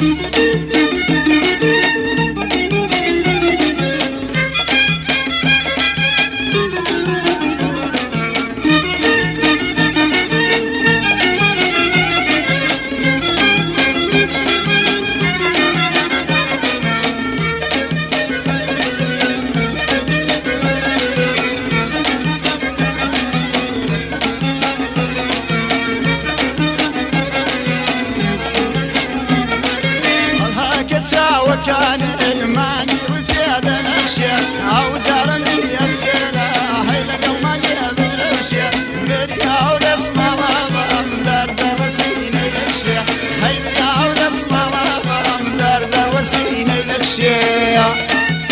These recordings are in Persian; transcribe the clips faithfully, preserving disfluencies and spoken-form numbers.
وكان الماني رجال نمشي او زارني السنة هيلقى الماني برمشي بريا ودسمع لابا زرزة وسيني لكشي هي بريا ودسمع لابا زرزة وسيني لكشي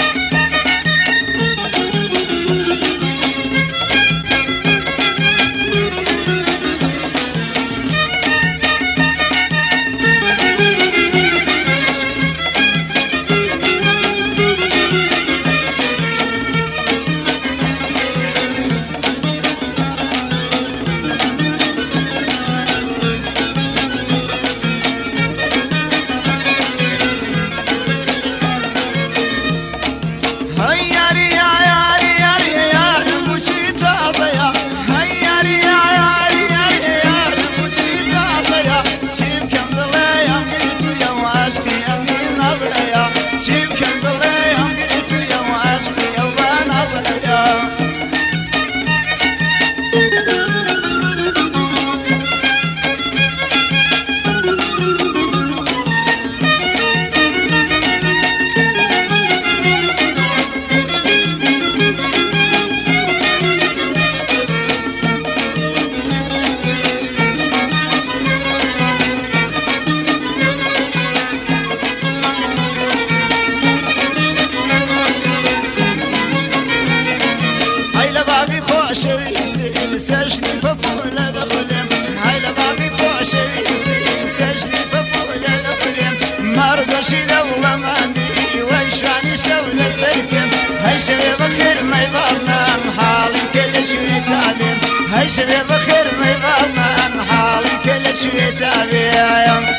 سجني بفول دخلم هاي لبابي خوشي سجني بفول دخلم مرضش دولة ماندي ويشاني شولة سيفم هاي شباب خير ما يبازنا محال كل شوي تعلم هاي شباب خير ما يبازنا محال كل شوي تعلم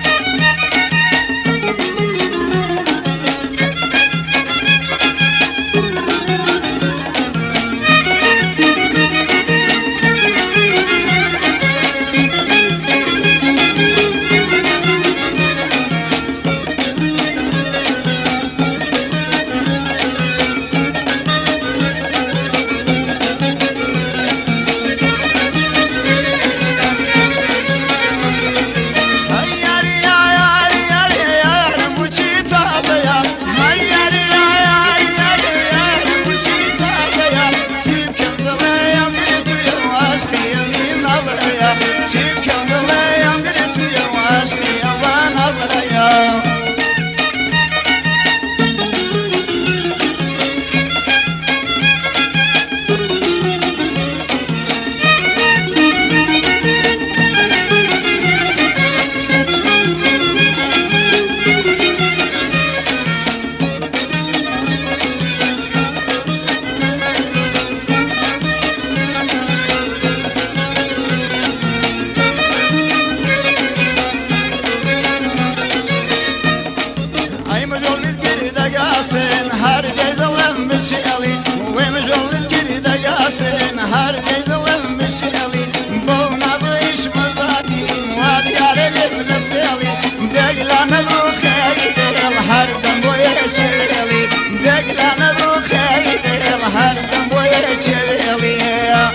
هر جيد لم مشيالي ومجول الكريدة قاسين هر جيد لم مشيالي بونا ضيش مزادي وادي على الابن فيالي دقلنا ذو خيد الهر دم ويشيالي دقلنا ذو خيد الهر دم ويشيالي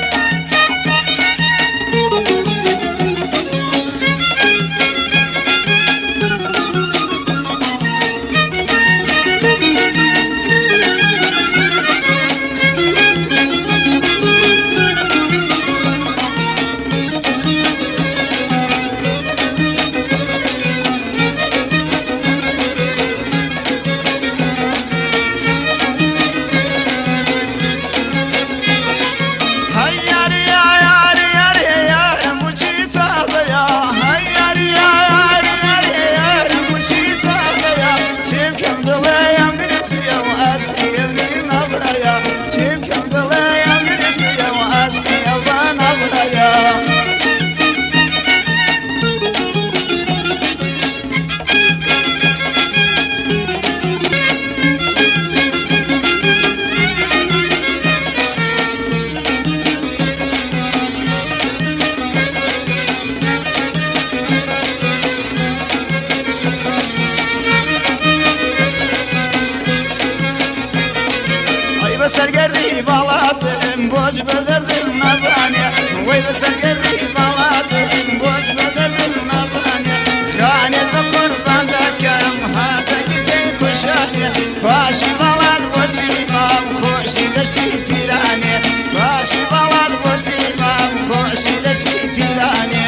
بۆج بە دەردم نازانێ وەی بەسەر گەردی بەڵاتم بۆج بە دەردم نازانێ خانێت بە قوربان دەکەم هاتەکی پێی خوشانێ باشی بەڵات بۆچی مام خۆشی دەشتی پیرانێ باشی بەڵات بۆچی مام خۆشی دەشتی پیرانێ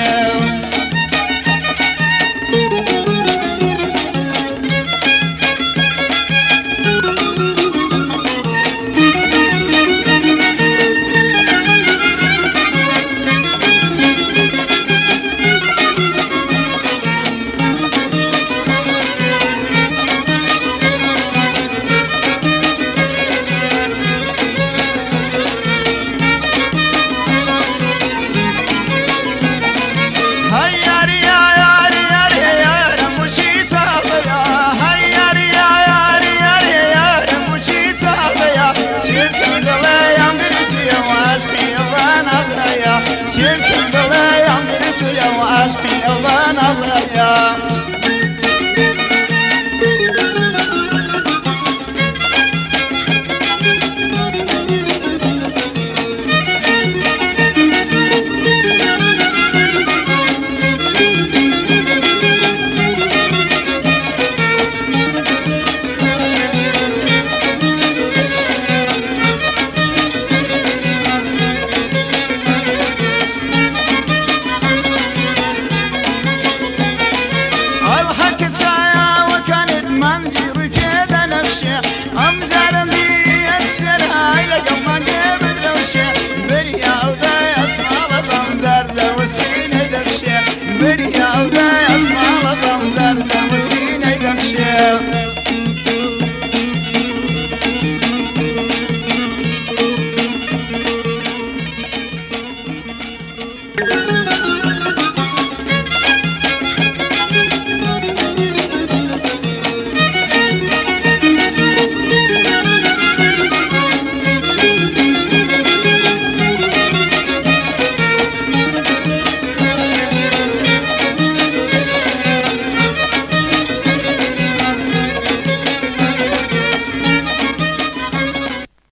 Sen kim dile yandır tüye aşkı yalan ağlaya